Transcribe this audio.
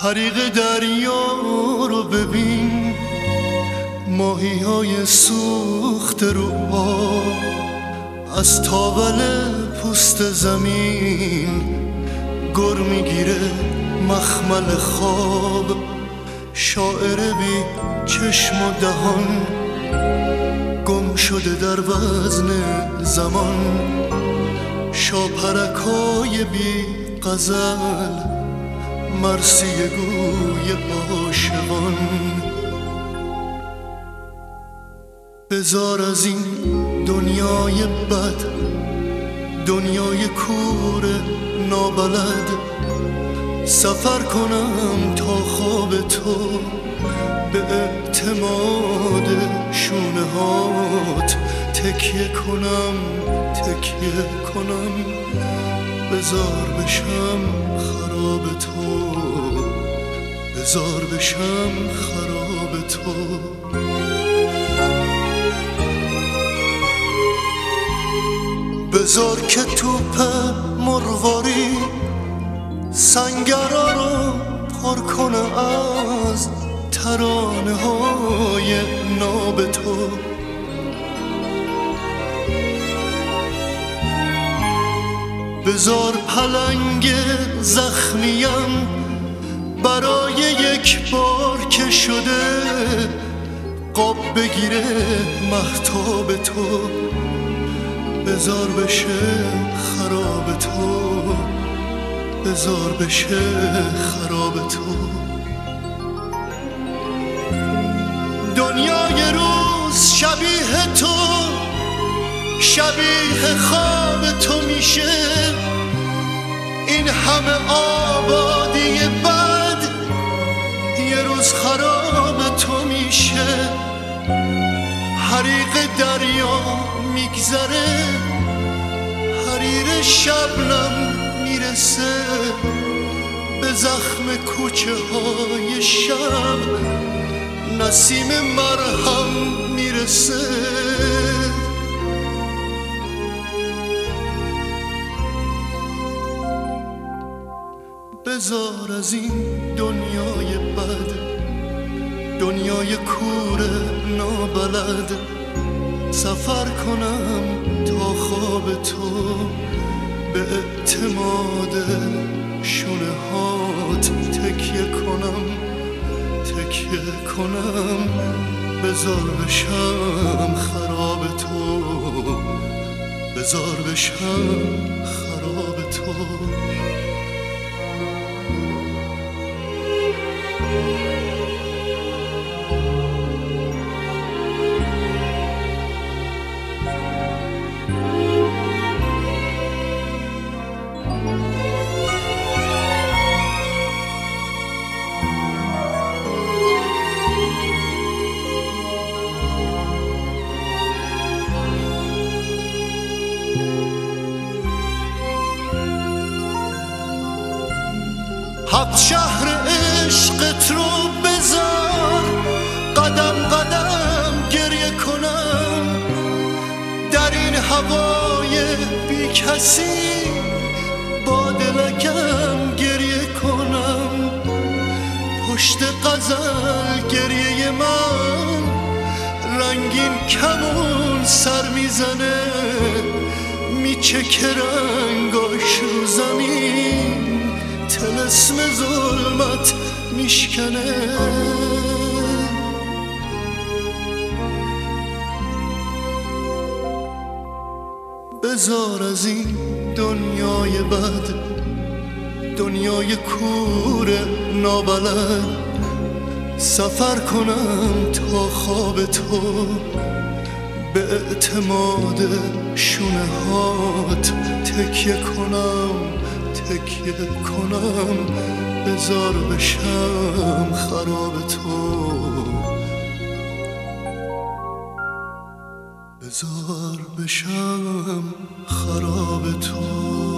حریق دریا رو ببین، ماهی های سوخت رو آب، از تاول پوست زمین گر میگیره مخمل خواب. شاعر بی چشم و دهان گم شده در وزن زمان، شاپرکای بی غزل مرثیه گوی عاشقان. بذار از این دنیای بد، دنیای کور نابلد، سفر کنم تا خواب تو، به اعتماد شونه هات تکیه کنم، تکیه کنم. بذار بشم خراب تو، بذار بشم خراب تو. بذار که توپ مرواری سنگرها رو پر کنه از ترانه های ناب تو. بذار پلنگ زخمیم برای یک بار که شده قاب بگیره مهتاب تو. بذار بشه خراب تو، بذار بشه خراب تو. دنیای روز شبیه تو، شبیه خواب تو میشه. این همه آبادی بد یه روز خراب تو میشه. حریق دریا میگذره، حریر شبنم میرسه به زخم کوچه های شب، نسیم مرهم میرسه. بذار از این دنیای بد، دنیای کور نابلد، سفر کنم تا خواب تو، به اعتماد شونه هات تکیه کنم، تکیه کنم. بذار بشم خراب تو، بذار بشم خراب تو. هفت شهر عشقت رو بذار قدم قدم گریه کنم، در این هوای بی کسی با دلکم گریه کنم. پشت غزل گریه من رنگین کمون سر میزنه، میچکه رنگاش رو زمین، طلسم ظلمت میشکنه. بذار از این دنیای بد، دنیای کور نابلد، سفر کنم تا خواب تو، به اعتماد شونه هات تکیه کنم، تکیه کنم. بذار بشم خراب تو، بذار بشم خراب تو.